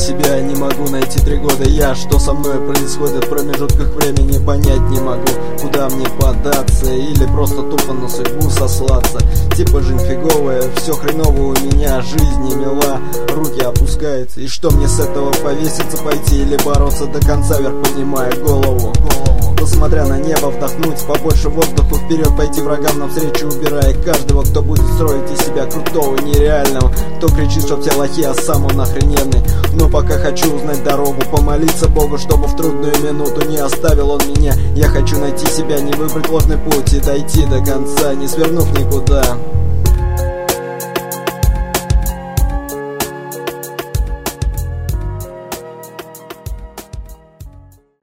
себя не могу найти 3 года я. Что со мной происходит в промежутках времени, понять не могу. Куда мне податься или просто тупо на судьбу сослаться. Типа жизнь фиговая, все хреново у меня, жизнь не мила, руки опускаются. И что мне с этого, повеситься пойти или бороться до конца, вверх поднимая голову? Посмотря на небо, вдохнуть побольше воздуха, вперед пойти врагам навстречу, убирая каждого, кто будет строить из себя крутого, нереального. Кто кричит, что все лохи, а сам он охрененный. Но пока хочу узнать дорогу, помолиться Богу, чтобы в трудную минуту не оставил он меня. Я хочу найти себя, не выбрать ложный путь и дойти до конца, не свернув никуда.